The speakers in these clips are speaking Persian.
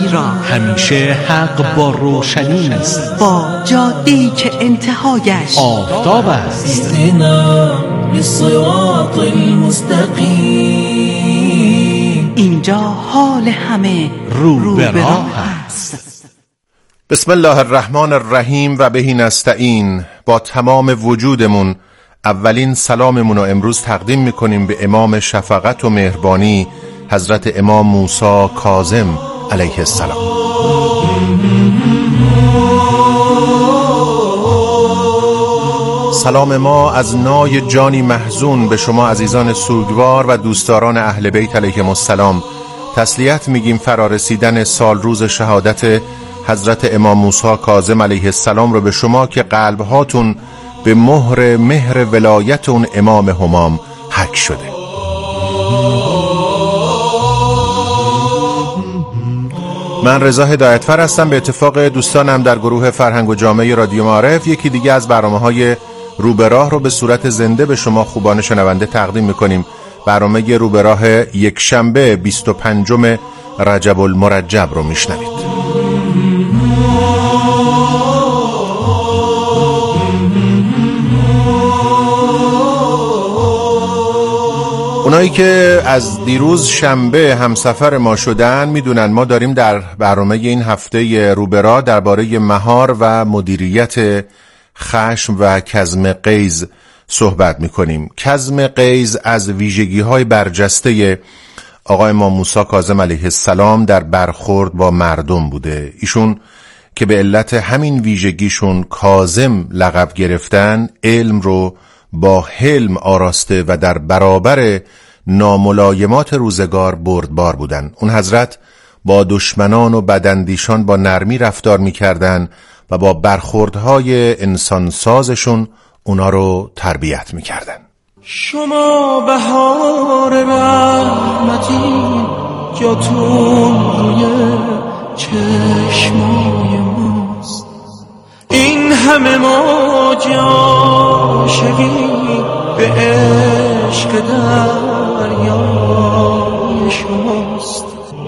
را همیشه حق با روشنی است، با جاده‌ای که انتهایش آفتاب است. اهدنا للصراط المستقیم. اینجا حال همه رو به راه است. بسم الله الرحمن الرحیم و بهی نستعین. با تمام وجودمون اولین سلاممون رو امروز تقدیم میکنیم به امام شفقت و مهربانی حضرت امام موسی کاظم علیه السلام. سلام ما از نای جانی محزون به شما عزیزان سوگوار و دوستداران اهل بیت علیهم السلام تسلیت میگیم فرارسیدن سال روز شهادت حضرت امام موسی کاظم علیه السلام رو به شما که قلبهاتون به مهر ولایت اون امام همام حک شده. من رضا هدایتفر هستم. به اتفاق دوستانم در گروه فرهنگ و جامعه رادیو معارف یکی دیگه از برنامه‌های رو به راه رو به صورت زنده به شما خوبان شنونده تقدیم می‌کنیم. برنامه رو به راه یک شنبه 25 رجب المرجب رو میشنوید. اونایی که از دیروز شنبه همسفر ما شدن میدونن ما داریم در برنامه این هفته روبرا درباره مهار و مدیریت خشم و کظم غیظ صحبت میکنیم. کظم غیظ از ویژگی‌های برجسته آقای امام موسی کاظم علیه السلام در برخورد با مردم بوده. ایشون که به علت همین ویژگیشون کاظم لقب گرفتن، علم رو با حلم آراسته و در برابر ناملایمات روزگار بردبار بودن. اون حضرت با دشمنان و بداندیشان با نرمی رفتار میکردن و با برخوردهای انسانسازشون اونا رو تربیت میکردن. شما بهار رحمتی جاتون روی چشمای ماست، این همه ما عاشقی به عشق دریای شماست.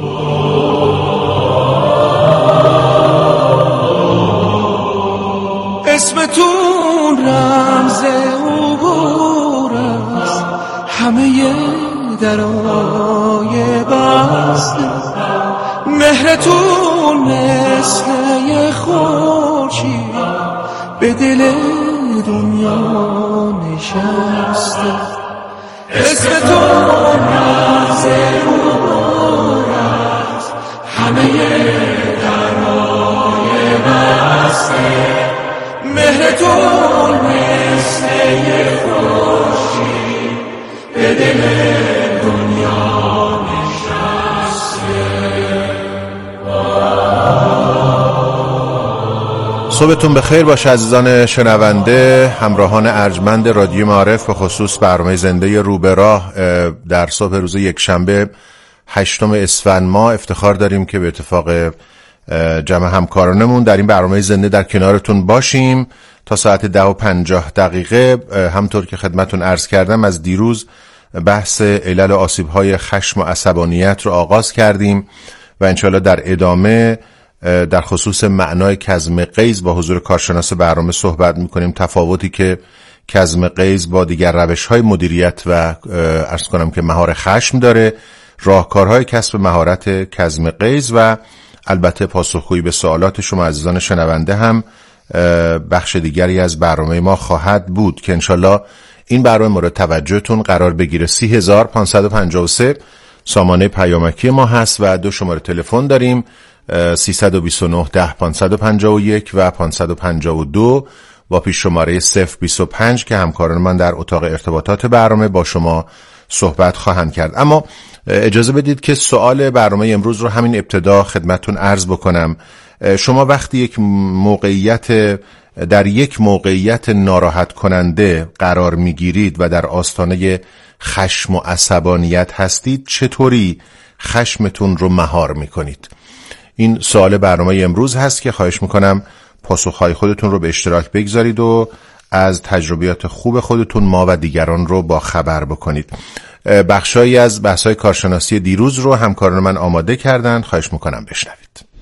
اسمتون رمز عبور است، همه درای بسته، مهرتون مثل یه خورشید به دل دنیا نشسته. اسمتون رمز عبور است، همه درای بسته، مهرتون مثل یه خورشید به دل دنیا نشسته. صبحتون بخیر باشه عزیزان شنونده، همراهان ارجمند رادیو معارف، به خصوص برنامه زنده رو به راه. در صبح روز یک شنبه 8 اسفند ماه افتخار داریم که به اتفاق جمع همکارانمون در این برنامه زنده در کنارتون باشیم تا ساعت 10:50. همطور که خدمتون عرض کردم از دیروز بحث علل و آسیب‌های خشم و عصبانیت رو آغاز کردیم و انشالله در ادامه در خصوص معنای کظم غیظ با حضور کارشناس برنامه صحبت میکنیم. تفاوتی که کظم غیظ با دیگر روش‌های مدیریت و عرض کنم که مهار خشم داره، راهکارهای کسب مهارت کظم غیظ و البته پاسخگویی به سوالات شما عزیزان شنونده هم بخش دیگری از برنامه ما خواهد بود که انشالله این برنامه مورد توجهتون قرار بگیره. 30553 سامانه پیامکی ما هست و 2 شماره تلفن داریم، 329 10 551 و 552 با پیش شماره 025 که همکاران من در اتاق ارتباطات برنامه با شما صحبت خواهند کرد. اما اجازه بدید که سوال برنامه امروز رو همین ابتدا خدمتتون عرض بکنم. شما وقتی در یک موقعیت ناراحت کننده قرار میگیرید و در آستانه خشم و عصبانیت هستید، چطوری خشمتون رو مهار میکنید؟ این سوال برنامه امروز هست که خواهش میکنم پاسخهای خودتون رو به اشتراک بگذارید و از تجربیات خوب خودتون ما و دیگران رو با خبر بکنید. بخشایی از بحث‌های کارشناسی دیروز رو همکاران من آماده کردن، خواهش میکنم بشنوید.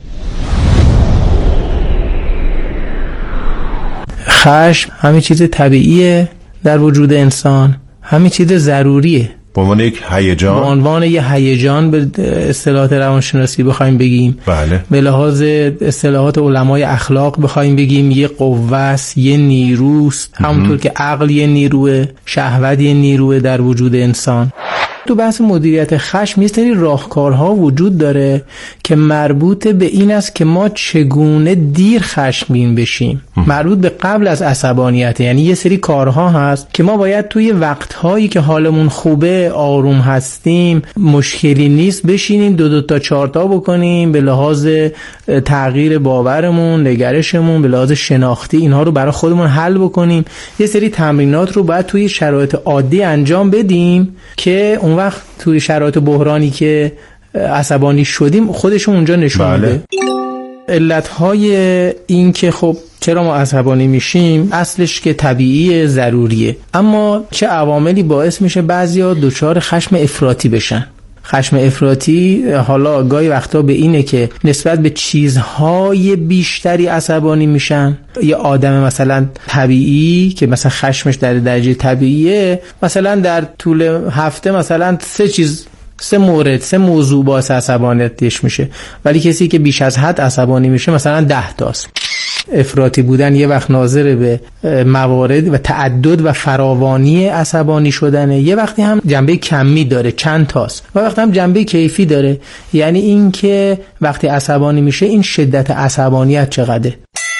خشم همین چیز طبیعیه در وجود انسان، همین چیز ضروریه. به عنوان یک هیجان، به عنوان یه هیجان به اصطلاحات روانشناسی بخوایم بگیم، بله، به لحاظ اصطلاحات علمای اخلاق بخوایم بگیم، یه قوه است، یه نیروست، همونطور که عقل یه نیروه، شهوت یه نیروه در وجود انسان. تو بحث مدیریت خشم یه سری راهکارها وجود داره که مربوط به این است که ما چگونه دیر خشمگین بشیم. مربوط به قبل از عصبانیت. یعنی یه سری کارها هست که ما باید توی وقتهایی که حالمون خوبه، آروم هستیم، مشکلی نیست، بشینیم 2 تا 4 تا بکنیم به لحاظ تغییر باورمون، نگرشمون، به لحاظ شناختی اینها رو برای خودمون حل بکنیم. یه سری تمرینات رو باید توی شرایط عادی انجام بدیم که اون وقت توی شرایط بحرانی که عصبانی شدیم خودشون اونجا نشون میده. علتهای این که خب چرا ما عصبانی میشیم اصلش که طبیعیه، ضروریه، اما چه عواملی باعث میشه بعضیا دچار خشم افراطی بشن. خشم افراطی حالا گاهی وقتا به اینه که نسبت به چیزهای بیشتری عصبانی میشن. یه آدم مثلا طبیعی که مثلا خشمش در درجه طبیعیه، مثلا در طول هفته مثلا 3 موضوع باعث عصبانیتش میشه، ولی کسی که بیش از حد عصبانی میشه مثلا 10 تاست. افراطی بودن یه وقت ناظر به موارد و تعدد و فراوانی عصبانی شدنه، یه وقتی هم جنبه کمی داره، چند تاست، و وقتی هم جنبه کیفی داره، یعنی این که وقتی عصبانی میشه این شدت عصبانیت چقدره.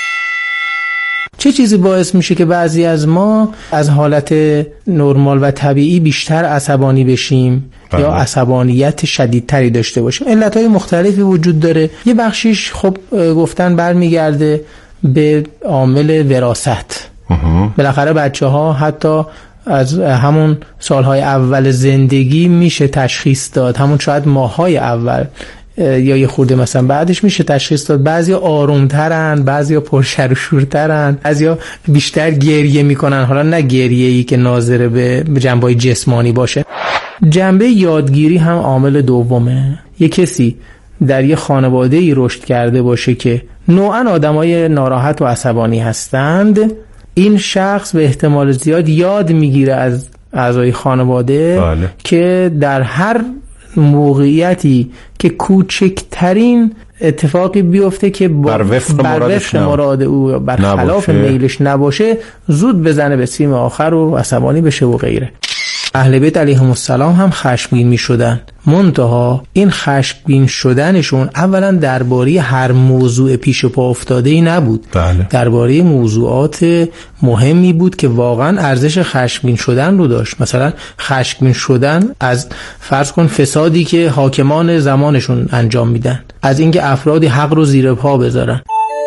چه چیزی باعث میشه که بعضی از ما از حالت نرمال و طبیعی بیشتر عصبانی بشیم یا عصبانیت شدیدتری داشته باشیم؟ علتهای مختلفی وجود داره. یه بخشیش خب گفتن برمیگرده به عامل وراثت. بالاخره بچه‌ها حتی از همون سالهای اول زندگی میشه تشخیص داد، همون شاید ماه‌های اول یا یه خورده مثلا بعدش میشه تشخیص داد. بعضیا آرومترن، بعضیا پرشر و شورترن، بعضیا بیشتر گریه میکنن، حالا نه گریه‌ای که ناظر به جنبه‌های جسمانی باشه. جنبه یادگیری هم عامل دومه. یه کسی در یه خانواده‌ای رشد کرده باشه که نوعاً آدمای ناراحت و عصبانی هستند، این شخص به احتمال زیاد یاد میگیره از اعضای خانواده که در هر موقعیتی که کوچکترین اتفاقی بیفته که بر وفق مراد او برخلاف میلش نباشه، زود بزنه به سیم آخر و عصبانی بشه و غیره. اهل بیت علیهم السلام هم خشمگین می شدن، منتها این خشمگین شدنشون اولا درباره هر موضوع پیش پا افتاده ای نبود، درباره موضوعات مهمی بود که واقعا ارزش خشمگین شدن رو داشت. مثلا خشمگین شدن از فرض کن فسادی که حاکمان زمانشون انجام میدن، از اینکه افرادی حق رو زیر پا بذارن.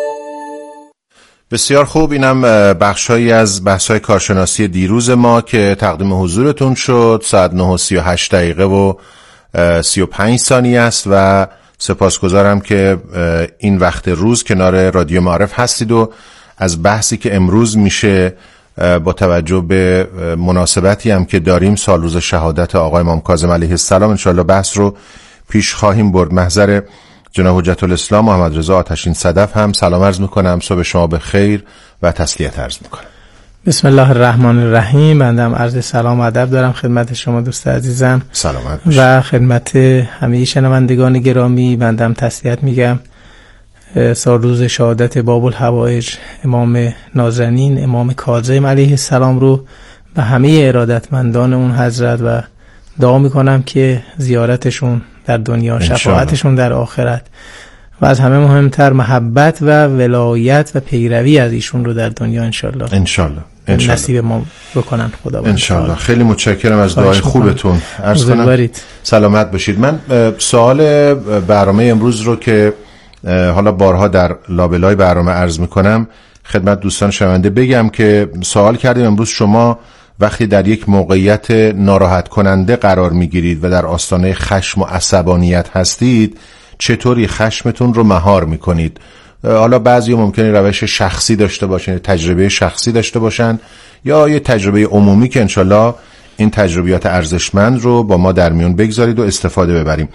بسیار خوب، اینم بخشایی از بحث‌های کارشناسی دیروز ما که تقدیم حضورتون شد. ساعت 9:38 و 35 ثانیه است و سپاسگزارم که این وقت روز کنار رادیو معارف هستید و از بحثی که امروز میشه با توجه به مناسبتی هم که داریم، سال روز شهادت آقای امام کاظم علیه السلام، انشاءالله بحث رو پیش خواهیم برد. محضر جناب حجت الاسلام محمد رضا آتشین صدف هم سلام عرض میکنم، صبح شما به خیر و تسلیت عرض میکنم. بسم الله الرحمن الرحیم. بندم عرض سلام و ادب دارم خدمت شما دوست عزیزم سلامت باشید و خدمت همه شنوندگان گرامی. بندم تسلیت میگم سال روز شهادت باب الحوائج امام نازنین امام کاظم علیه السلام رو و همه ارادتمندان اون حضرت و دعا میکنم که زیارتشون در دنیا، شفاعتشون در آخرت و از همه مهمتر محبت و ولایت و پیروی از ایشون رو در دنیا انشالله نصیب ما بکنن خداوند انشالله. خیلی متشکرم از دعای خوبتون. عرض کنم سلامت باشید. من سوال برنامه امروز رو که حالا بارها در لابلای برنامه عرض میکنم خدمت دوستان شنونده بگم که سوال کردیم امروز شما وقتی در یک موقعیت ناراحت کننده قرار میگیرید و در آستانه خشم و عصبانیت هستید چطوری خشمتون رو مهار میکنید؟ حالا بعضی ممکنه روش شخصی داشته باشن، تجربه شخصی داشته باشن یا یه تجربه عمومی که انشالله این تجربیات ارزشمند رو با ما در میون بگذارید و استفاده ببریم.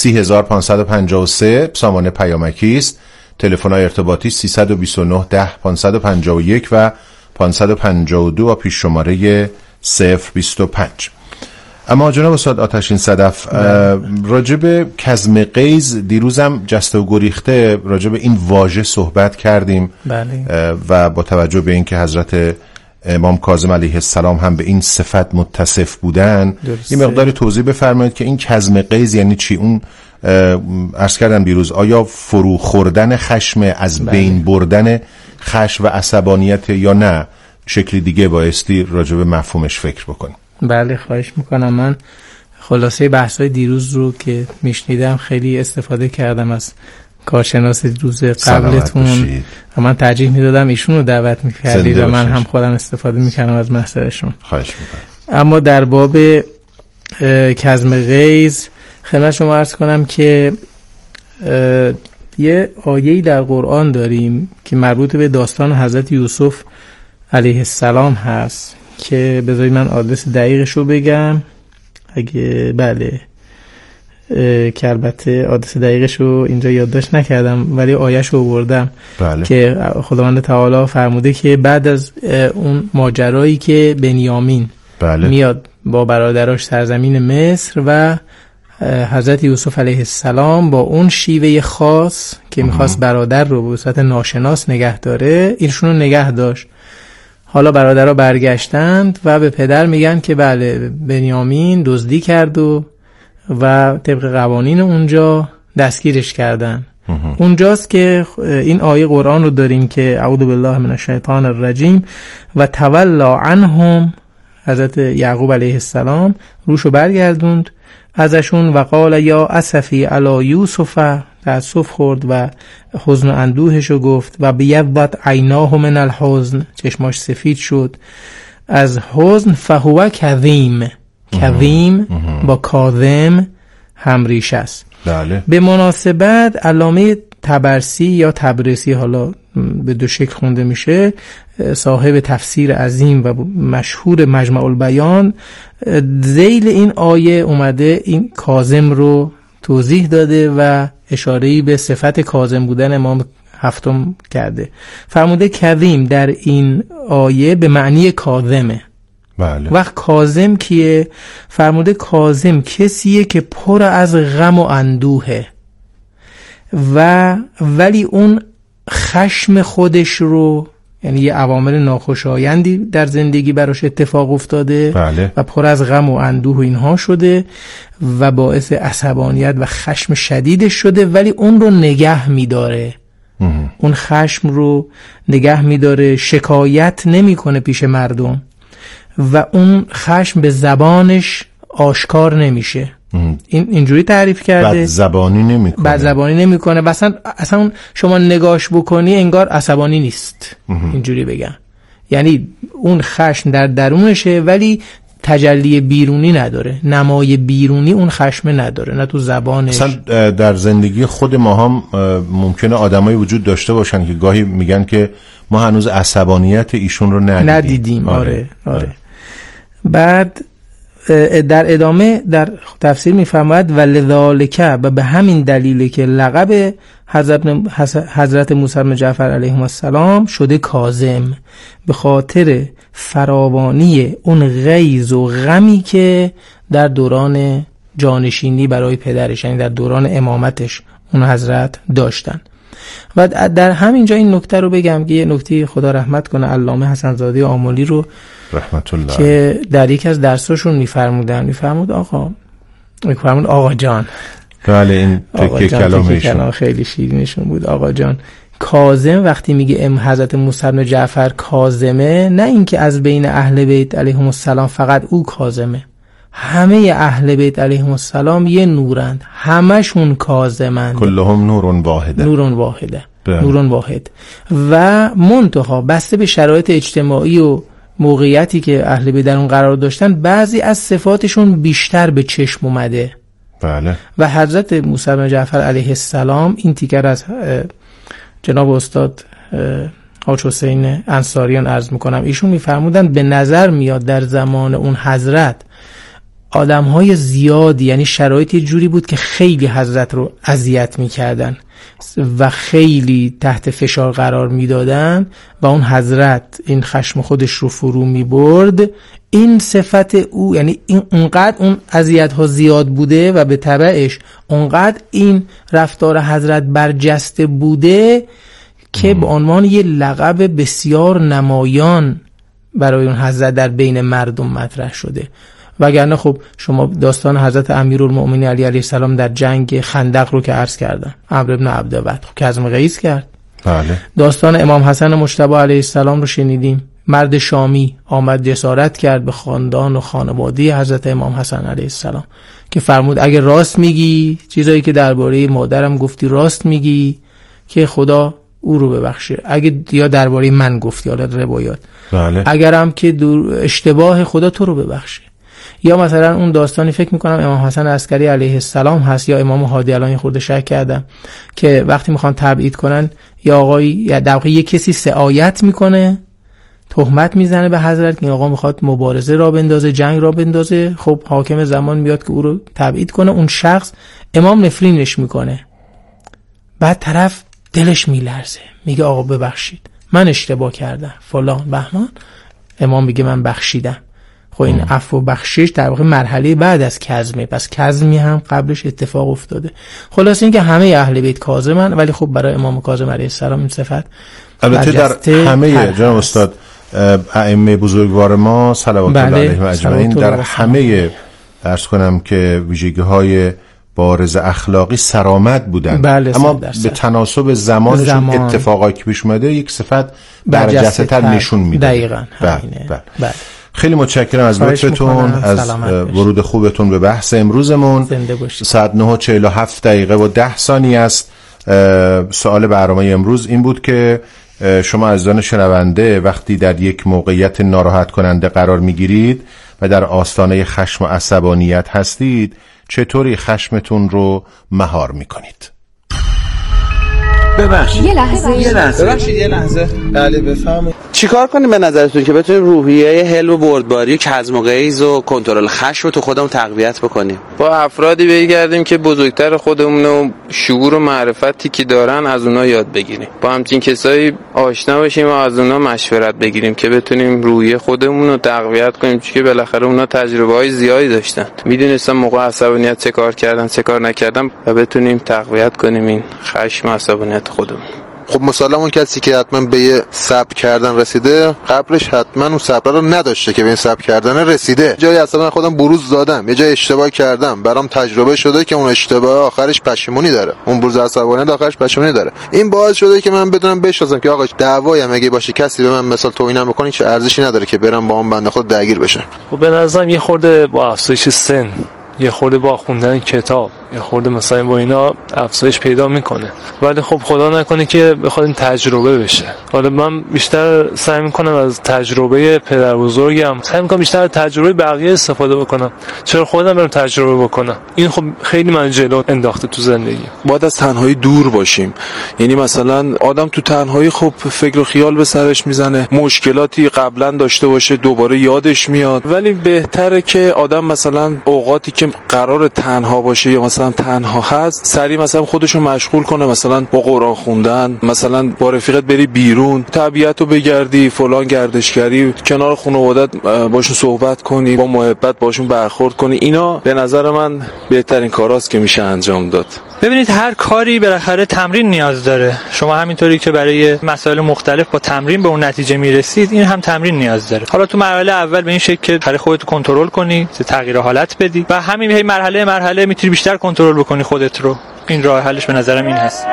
30553 سامانه پیامکی است. تلفن‌های ارتباطی 329 10 551 و 552 و پیش شماره 025. اما جناب استاد آتشین صدف، راجب کظم غیظ دیروزم جسته و گریخته راجب این واژه صحبت کردیم. بله. و با توجه به اینکه حضرت امام کاظم علیه السلام هم به این صفت متصف بودن، درسته. این مقداری توضیح بفرمایید که این کظم غیظ یعنی چی؟ اون عرض کردم دیروز، آیا فرو خوردن خشم، از بین بردن خشم و عصبانیت، یا نه شکلی دیگه بایستی راجع به مفهومش فکر بکنیم؟ بله خواهش میکنم. من خلاصه بحث‌های دیروز رو که میشنیدم خیلی استفاده کردم از کارشناس روز قبلتون و من ترجیح میدادم ایشون رو دعوت میکردید و من هم خودم استفاده میکردم از محضرشون. خواهش میکنم. اما در باب کظم غیظ خدمت شما عرض کنم که یه آیه‌ای در قرآن داریم که مربوط به داستان حضرت یوسف علیه السلام هست که بذارید من آدرس دقیقش رو بگم اگه بله، که البته آدرس دقیقش رو اینجا یادداشت نکردم ولی آیه‌ش رو آوردم. بله. که خداوند تعالی فرموده که بعد از اون ماجرایی که بنیامین بله. میاد با برادراش سرزمین مصر و حضرت یوسف علیه السلام با اون شیوه خاص که میخواست برادر رو به صورت ناشناس نگه داره، ایشون رو نگه داشت. حالا برادرها برگشتند و به پدر میگن که بله بنیامین دزدی کرد و طبق قوانین اونجا دستگیرش کردن. اونجاست که این آیه قرآن رو داریم که اعوذ بالله من الشیطان الرجیم و تولی عنهم، حضرت یعقوب علیه السلام روشو برگردوند ازشون و قال یا اسفی علی یوسف، تأسف خورد و حزن و اندوهشو گفت و بیضت عیناه من الحزن، چشماش سفید شد از حزن. فهو کظیم، کظیم با کاظم هم ریشه است. بله. به مناسبت علامه طبرسی یا تبرسی، حالا به دو شکل خونده میشه، صاحب تفسیر عظیم و مشهور مجمع البیان، ذیل این آیه اومده این کاظم رو توضیح داده و اشاره‌ای به صفت کاظم بودن امام هفتم کرده. فرموده کظیم در این آیه به معنی کاظمه. بله. وقت کاظم کیه؟ فرموده کاظم کسیه که پر از غم و اندوهه ولی اون خشم خودش رو، یعنی یه عوامل ناخوشایندی در زندگی براش اتفاق افتاده. بله. و پر از غم و اندوه و اینها شده و باعث عصبانیت و خشم شدیدش شده، ولی اون رو نگه میداره. اون خشم رو نگه میداره، شکایت نمیکنه پیش مردم و اون خشم به زبانش آشکار نمیشه. اینجوری تعریف کرده. بد زبانی نمیکنه. و اصلا شما نگاش بکنی انگار عصبانی نیست. اینجوری بگم، یعنی اون خشم در درونشه ولی تجلی بیرونی نداره، نمای بیرونی اون خشم نداره، نه تو زبانش. اصلا در زندگی خود ما هم ممکنه آدمایی وجود داشته باشن که گاهی میگن که ما هنوز عصبانیت ایشون رو ندیدیم. آره. بعد در ادامه در تفسیر میفرماید ولذالک، و به همین دلیله که لقب حضرت موسی بن جعفر علیه السلام شده کاظم، به خاطر فراوانی اون غیظ و غمی که در دوران جانشینی برای پدرش، یعنی در دوران امامتش اون حضرت داشتن. و در همین جا این نکته رو بگم که یه نکته خدا رحمت کنه علامه حسن زاده آملی رو رحمت الله که در یک از درساشون میفرمود آقا جان. بله، این تکه کلام خیلی شیرینشون بود. آقا جان، کاظم وقتی میگه حضرت موسی بن جعفر کاظمه، نه اینکه از بین اهل بیت علیهم السلام فقط او کاظمه، همه اهل بیت علیهم السلام یه نورند، همشون کاظمند، کلهم نور واحد. و منتها بسته به شرایط اجتماعی و موقعیتی که اهل بیت در اون قرار داشتن، بعضی از صفاتشون بیشتر به چشم اومده. بله. و حضرت موسی بن جعفر علیه السلام این تیکر از جناب استاد حاج حسین انصاریان عرض میکنم، ایشون میفرمودن به نظر میاد در زمان اون حضرت آدمهای زیادی، یعنی شرایط یه جوری بود که خیلی حضرت رو اذیت میکردن و خیلی تحت فشار قرار میدادن و اون حضرت این خشم خودش رو فرو میبرد، این صفت او، یعنی این اونقدر اون اذیت ها زیاد بوده و به تبعش اونقدر این رفتار حضرت برجسته بوده که به عنوان یه لقب بسیار نمایان برای اون حضرت در بین مردم مطرح شده. وگرنه خب شما داستان حضرت امیرالمؤمنین علی علیه السلام در جنگ خندق رو که عرض کردم، عمرو بن عبدود خب کظم قیس کرد. بله. داستان امام حسن مجتبی علیه السلام رو شنیدیم، مرد شامی آمد جسارت کرد به خاندان و خانواده حضرت امام حسن علیه السلام که فرمود اگه راست میگی، چیزایی که درباره مادرم گفتی راست میگی، که خدا او رو ببخشه. اگه یا درباره من گفتی، حالا روایات، بله. اگرم که اشتباه، خدا تو رو ببخشه. یا مثلا اون داستانی فکر میکنم امام حسن عسکری علیه السلام هست یا امام هادی، الان خورده شک کردم، که وقتی میخوان تبعید کنن یا آقایی یا در واقع یک کسی سعایت میکنه، تهمت میزنه به حضرت که این آقا میخواد مبارزه را بندازه، جنگ را بندازه، خب حاکم زمان میاد که او رو تبعید کنه، اون شخص امام نفرینش میکنه، بعد طرف دلش میلرزه، میگه آقا ببخشید من اشتباه کردم فلان بهمان، امام میگه من بخشیدم. خب این عفو و بخشش در واقع مرحله بعد از کظمه، پس کظمی هم قبلش اتفاق افتاده. خلاص این که همه اهل بیت کاظمن، ولی خب برای امام کاظم علیه السلام این صفت البته در همه جناب استاد ائمه بزرگوار ما صلوات الله علیهم اجمعین در همه عرض کنم که ویژگی‌های بارز اخلاقی سرآمد بودن. بله، اما به تناسب زمانشون اتفاقایی که پیش اومده یک صفت برجسته‌تر نشون میده. دقیقاً همینه. بله. خیلی متشکرم از لطفتون، از ورود خوبتون به بحث امروزمون. ساعت 9:47 و 10 ثانیه است. سوال برنامه امروز این بود که شما عزیزان شنونده وقتی در یک موقعیت ناراحت کننده قرار میگیرید و در آستانه خشم و عصبانیت هستید، چطوری خشمتون رو مهار میکنید؟ ببخشید یه لحظه بله بفهمید. چیکار کنیم به نظرتون که بتونیم روحیه حلم و بردباری و کظم و غیظ و کنترل خشم رو تو خودمون تقویت بکنیم؟ با افرادی بگردیم که بزرگتر خودمون و شعور و معرفتی که دارن از اونا یاد بگیریم، با همچین کسایی آشنا بشیم و از اونا مشورت بگیریم که بتونیم روحیه خودمون رو تقویت کنیم، چون که بالاخره اونا تجربه‌های زیادی داشتن، میدونستن موقع عصبانیت چه کار کردن چه کار نکردن و بتونیم تقویت کنیم این خشم و عصبانیت خودمون. خب مثلا اون کسی که حتما به یه صبر کردن رسیده، قبلش حتما اون صبر رو نداشته که به این صبر کردن رسیده. جایی اصلا خودم بروز دادم، یه جای اشتباه کردم، برام تجربه شده که اون اشتباه آخرش پشیمونی داره، اون بروز عصبانیت آخرش پشیمونی داره. این باعث شده که من بدونم بشناسم که آقا دعوایی هم اگه باشه کسی به من مثلا توهین بکنه چه ارزشی نداره که برم با اون بنده خود درگیر بشم. خب به نظرم یه خورده با افزایش سن، یه خورده با خوندن کتاب، یه خورده مثلا با اینا افزایش پیدا میکنه، ولی خب خدا نکنه که بخواد این تجربه بشه. حالا من بیشتر سعی میکنم از تجربه پدر بزرگم، سعی میکنم بیشتر از تجربه بقیه استفاده بکنم، چرا خودم برم تجربه بکنم. این خب خیلی من جلو انداخته تو زندگی. باید از تنهایی دور باشیم، یعنی مثلا آدم تو تنهایی خب فکر و خیال به سرش میزنه، مشکلاتی قبلا داشته باشه دوباره یادش میاد، ولی بهتره که آدم مثلا اوقاتی که قرار تنها باشه یا مثلا تنها هست سریع مثلا خودشو مشغول کنه، مثلا با قرآن خوندن، مثلا با رفیقت بری بیرون طبیعتو بگردی، فلان گردشگری، کنار خانوادت باشون صحبت کنی، با محبت باشون برخورد کنی. اینا به نظر من بهترین کاراست که میشه انجام داد. ببینید هر کاری بالاخره تمرین نیاز داره. شما همینطوری که برای مسائل مختلف با تمرین به اون نتیجه میرسید، این هم تمرین نیاز داره. حالا تو مرحله اول به این شکل که برای خودت کنترل کنی، تغییر حالت بدی و همین مرحله میتونی بیشتر کنترل بکنی خودت رو. این راه حلش به نظرم این هست.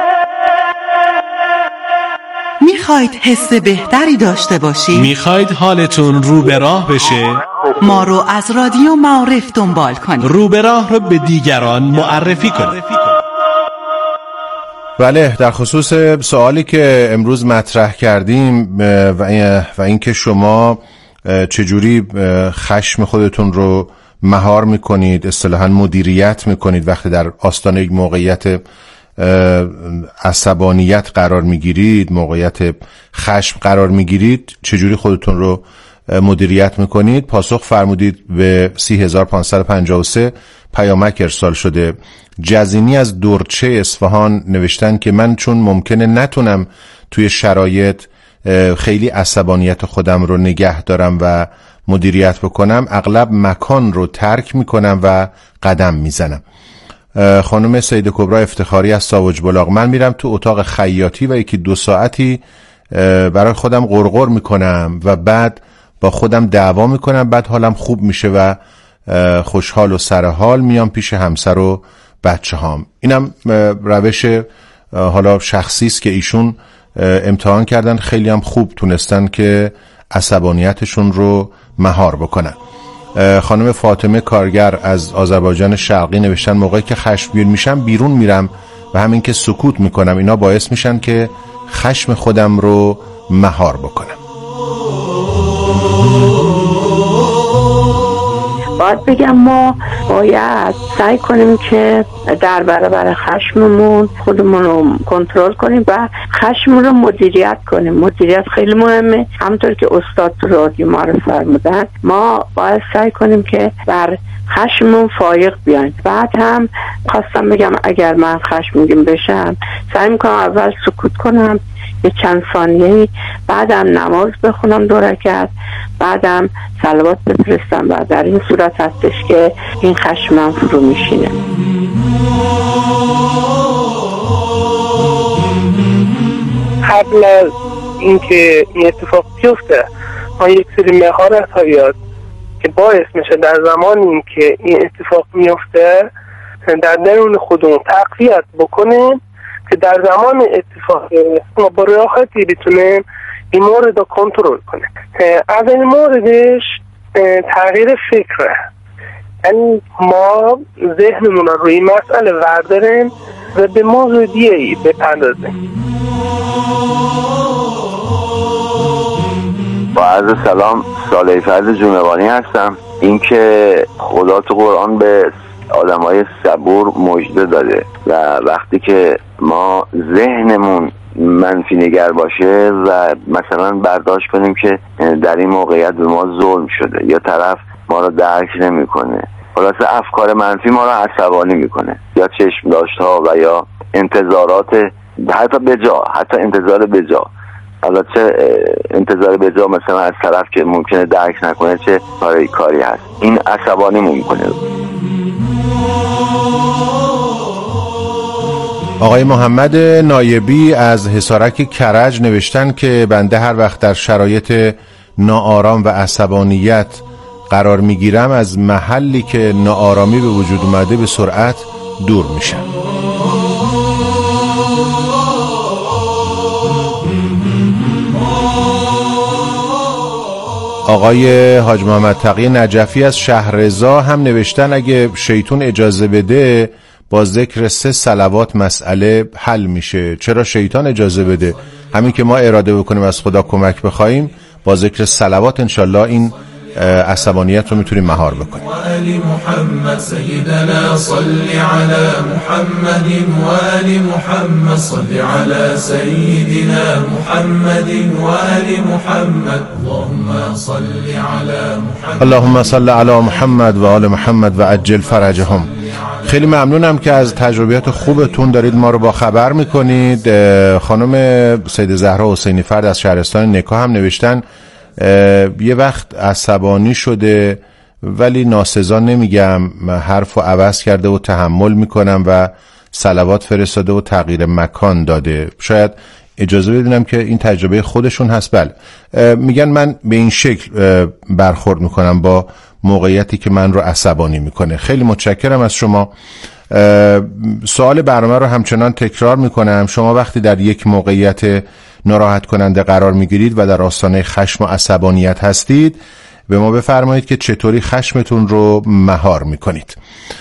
میخواید حس بهتری داشته باشید؟ میخواید حالتون رو به راه بشه؟ ما رو از رادیو معارف دنبال کنید. رو به راه رو به دیگران معرفی کنید. بله، در خصوص سوالی که امروز مطرح کردیم و این که شما چجوری خشم خودتون رو مهار میکنید، اصطلاحاً مدیریت میکنید وقتی در آستانه یک موقعیت عصبانیت قرار میگیرید، موقعیت خشم قرار میگیرید، چجوری خودتون رو مدیریت میکنید. پاسخ فرمودید به 30553 پیامک ارسال شده. جزینی از دورچه اصفهان نوشتن که من چون ممکنه نتونم توی شرایط خیلی عصبانیت خودم رو نگه دارم و مدیریت بکنم، اغلب مکان رو ترک میکنم و قدم میزنم. خانم سید کبرا افتخاری از ساوج بلاغ: من میرم تو اتاق خیاطی و 1-2 ساعتی برای خودم غرغر میکنم و بعد با خودم دعوا میکنم، بعد حالم خوب میشه و خوشحال و سرحال میام پیش همسر و بچه هام. اینم روش حالا شخصی است که ایشون امتحان کردن، خیلی هم خوب تونستن که عصبانیتشون رو مهار بکنن. خانم فاطمه کارگر از آذربایجان شرقی نوشتن موقعی که خشمگین میشم بیرون میرم و همین که سکوت میکنم اینا باعث میشن که خشم خودم رو مهار بکنم. باید بگم ما باید سعی کنیم که در برابر خشممون خودمون رو کنترل کنیم و خشممون رو مدیریت کنیم. مدیریت خیلی مهمه، همونطور که استاد تو رادیو ما رو فرمودن. ما باید سعی کنیم که بر خشممون فایق بیایم. بعد هم خواستم بگم اگر من خشمگین بشم سعی میکنم اول سکوت کنم یه چند ثانیه‌ای، بعدم نماز بخونم 2 رکعت، بعدم صلوات بفرستم و در این صورت هستش که این خشمم فرو میشینه. قبل از اینکه این اتفاق بیفته ما یک سری مهارت ها یاد که باعث میشه در زمانی که این اتفاق میفته در درون خودمون تقویت بکنیم که در زمان اتفاق ما با راحتی بتونیم این مورد رو کنترل کنیم. از این موردش تغییر فکره، یعنی ما ذهنمون رو روی مسئله ورداریم و به موضوع دیگه‌ای بپردازیم. با عرض سلام، صالح فرد جونوانی هستم. اینکه خدا تو قرآن به آدمای صبور مژده داده و وقتی که ما ذهنمون منفی نگر باشه و مثلا برداشت کنیم که در این موقعیت به ما ظلم شده یا طرف ما رو درک نمیکنه، خلاصه افکار منفی ما رو عصبانی میکنه یا چشم داشتها و یا انتظارات حتی بجا، حتی انتظار بجا، البته انتظار بجا مثلا از طرف که ممکنه درک نکنه چه کاری هست، این عصبانی میکنه. آقای محمد نایبی از حصارک کرج نوشتن که بنده هر وقت در شرایط ناآرام و عصبانیت قرار میگیرم از محلی که ناآرامی به وجود اومده به سرعت دور میشم. آقای حاج محمد تقی نجفی از شهرضا هم نوشتن اگه شیطون اجازه بده با ذکر 3 صلوات مسئله حل میشه. چرا شیطان اجازه بده؟ همین که ما اراده بکنیم از خدا کمک بخوایم با ذکر صلوات انشالله این عصبانیت رو میتونیم مهار بکنیم. و آل محمد سیدنا صل علی محمد و آل محمد صل علی سیدنا محمد و آل محمد اللهم صل علی محمد اللهم صل علی محمد و آل محمد و عجل فرجهم. خیلی ممنونم که از تجربیات خوبتون دارید ما رو با خبر میکنید. خانم سید زهرا حسینی فرد از شهرستان نکا هم نوشتن یه وقت عصبانی شده ولی ناسزا نمیگم، حرف و عوض کرده و تحمل میکنم و صلوات فرستاده و تغییر مکان داده. شاید اجازه بدونم که این تجربه خودشون هست. بله، میگن من به این شکل برخورد میکنم با موقعیتی که من رو عصبانی میکنه. خیلی متشکرم از شما. سوال برنامه رو همچنان تکرار میکنم. شما وقتی در یک موقعیت ناراحت کننده قرار میگیرید و در آستانه خشم و عصبانیت هستید به ما بفرمایید که چطوری خشمتون رو مهار میکنید.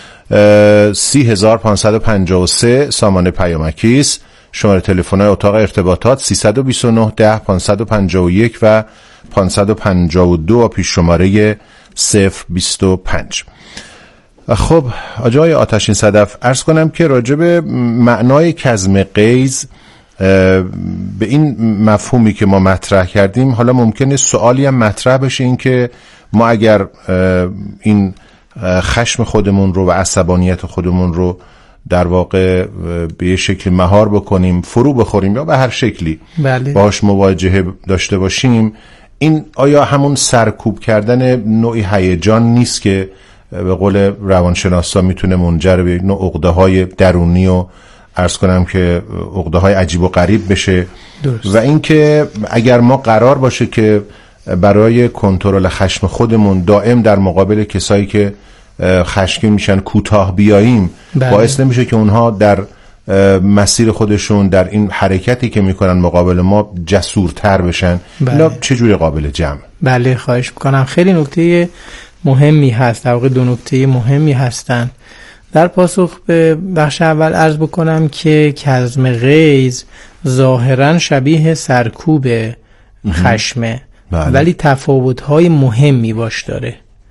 30553 سامان پیامکیست. شماره تلفن اتاق ارتباطات 329 10 551 و 552 و پیش شماره 025. خب آقای آتشین صدف، عرض کنم که راجع به معنای کظم غیظ به این مفهومی که ما مطرح کردیم حالا ممکنه سوالی هم مطرح بشه، این که ما اگر این خشم خودمون رو و عصبانیت خودمون رو در واقع به یه شکل مهار بکنیم، فرو بخوریم یا به هر شکلی باهاش مواجهه داشته باشیم، این آیا همون سرکوب کردن نوعی هیجان نیست که به قول روانشناسا میتونه منجر به نوع عقده‌های درونی و عرض کنم که عقده‌های عجیب و غریب بشه؟ درست. و اینکه اگر ما قرار باشه که برای کنترل خشم خودمون دائم در مقابل کسایی که خشمگین میشن کوتاه بیاییم، باعث نمیشه که اونها در مسیر خودشون در این حرکتی که میکنن مقابل ما جسورتر بشن؟ اینا چجوری قابل جمع؟ بله خواهش میکنم. خیلی نکته مهمی هست، در واقع دو نکته مهمی هستن. در پاسخ به بخش اول عرض بکنم که کظم غیظ ظاهرا شبیه سرکوب خشمه، ولی تفاوت‌های مهمی باش داره.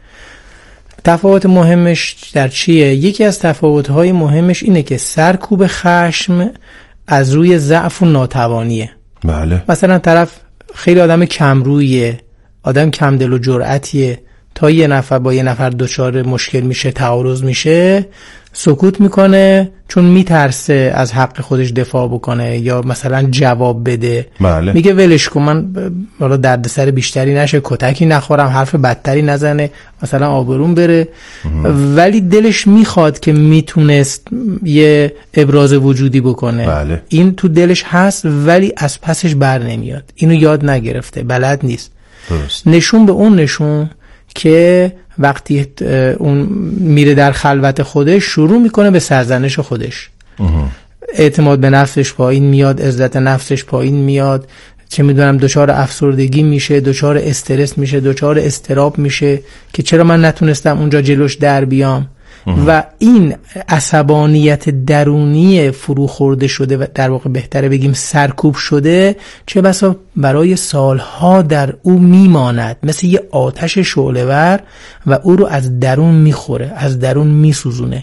تفاوت مهمش در چیه؟ یکی از تفاوت‌های مهمش اینه که سرکوب خشم از روی ضعف و ناتوانیه. بله. مثلا طرف خیلی آدم کمرویه، آدم کم دل و جرأتیه، تا یه نفر با یه نفر دچار مشکل میشه، تعارض میشه، سکوت میکنه چون میترسه از حق خودش دفاع بکنه یا مثلا جواب بده. بله. میگه ولش کن، من حالا دردسر بیشتری نشه، کتکی نخورم، حرف بدتری نزنه، مثلا آبروم بره. ولی دلش میخواد که میتونست یه ابراز وجودی بکنه. بله. این تو دلش هست ولی از پسش بر نمیاد، اینو یاد نگرفته، بلد نیست. درست. نشون به اون نشون که وقتی اون میره در خلوت خودش شروع میکنه به سرزنش خودش، اعتماد به نفسش پایین میاد، عزت نفسش پایین میاد، چه میدونم دچار افسردگی میشه، دچار استرس میشه، دچار اضطراب میشه که چرا من نتونستم اونجا جلوش در بیام. و این عصبانیت درونی فرو خورده شده و در واقع بهتره بگیم سرکوب شده، چه بسا برای سالها در او میماند، مثل یه آتش شعله‌ور و او رو از درون میخوره، از درون میسوزونه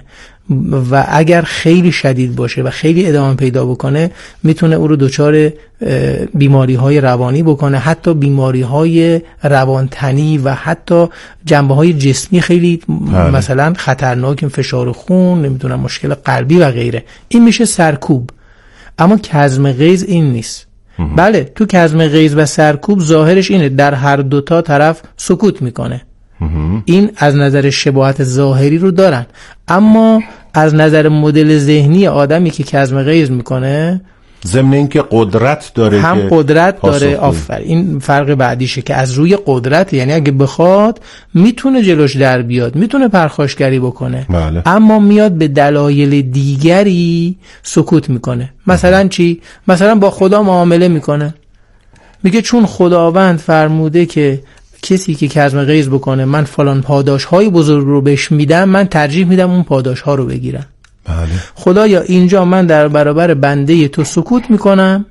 و اگر خیلی شدید باشه و خیلی ادامه پیدا بکنه میتونه او رو دچار بیماری‌های روانی بکنه، حتی بیماری‌های روانتنی و حتی جنبه‌های جسمی خیلی مثلا خطرناک، فشار خون، نمیدونم مشکل قلبی و غیره. این میشه سرکوب. اما کظم غیظ این نیست. بله تو کظم غیظ و سرکوب ظاهرش اینه در هر دوتا طرف سکوت میکنه، این از نظر شباهت ظاهری رو دارن، اما از نظر مدل ذهنی آدمی که کظم غیظ میکنه ضمن اینکه قدرت داره، هم قدرت داره. این فرق بعدیشه که از روی قدرت، یعنی اگه بخواد میتونه جلوش در بیاد، میتونه پرخاشگری بکنه. بله. اما میاد به دلایل دیگری سکوت میکنه. مثلا چی؟ مثلا با خدا معامله میکنه، میگه چون خداوند فرموده که کسی که کظم غیظ بکنه من فلان پاداش های بزرگ رو بهش میدم، من ترجیح میدم اون پاداش ها رو بگیرم. بله. خدایا اینجا من در برابر بنده تو سکوت میکنم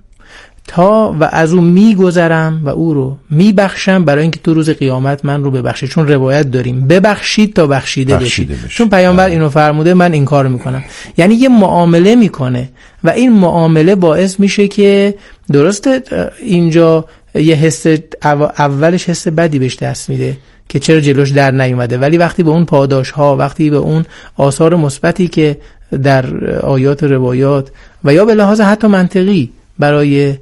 تا و از او میگذرم و او رو میبخشم برای اینکه تو روز قیامت من رو ببخشی، چون روایت داریم ببخشید تا بخشیده بشید، چون پیامبر اینو فرموده من این کارو میکنم. یعنی یه معامله میکنه و این معامله باعث میشه که درسته اینجا یه حس اولش حس بدی بهش دست میده که چرا جلوش در نیومده، ولی وقتی به اون پاداش ها، وقتی به اون آثار مثبتی که در آیات روایات و یا به لحاظ حتی منطقی برای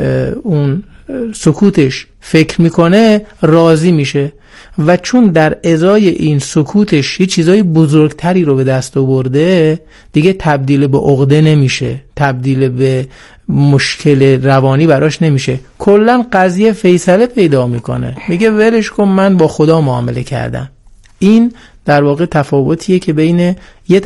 اون سکوتش فکر میکنه، راضی میشه و چون در ازای این سکوتش یه چیزای بزرگتری رو به دست آورده، دیگه تبدیل به عقده نمیشه، تبدیل به مشکل روانی براش نمیشه، کلا قضیه فیصله پیدا میکنه، میگه ولش کن من با خدا معامله کردم. این در واقع تفاوتیه که بین یه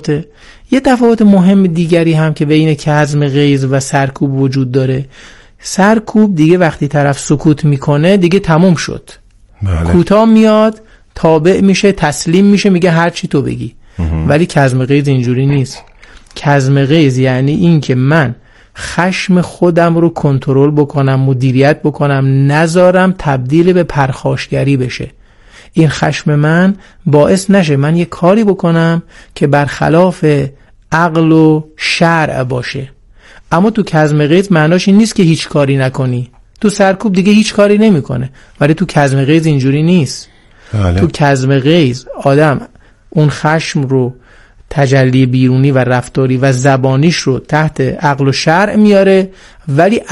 تفاوت مهم دیگری هم که بین کظم غیظ و سرکوب وجود داره. سرکوب دیگه وقتی طرف سکوت میکنه دیگه تموم شد. بله. کوتاه میاد، تابع میشه، تسلیم میشه، میگه هر چی تو بگی. ولی کظم غیظ اینجوری نیست. کظم غیظ یعنی این که من خشم خودم رو کنترل بکنم، مدیریت بکنم، نذارم تبدیل به پرخاشگری بشه. این خشم من باعث نشه من یه کاری بکنم که برخلاف عقل و شرع باشه. اما تو کظم غیظ معناش این نیست که هیچ کاری نکنی. تو سرکوب دیگه هیچ کاری نمیکنه، ولی تو کظم غیظ اینجوری نیست. تو کظم غیظ آدم اون خشم رو، تجلی بیرونی و رفتاری و زبانیش رو تحت عقل و شرع میاره، ولی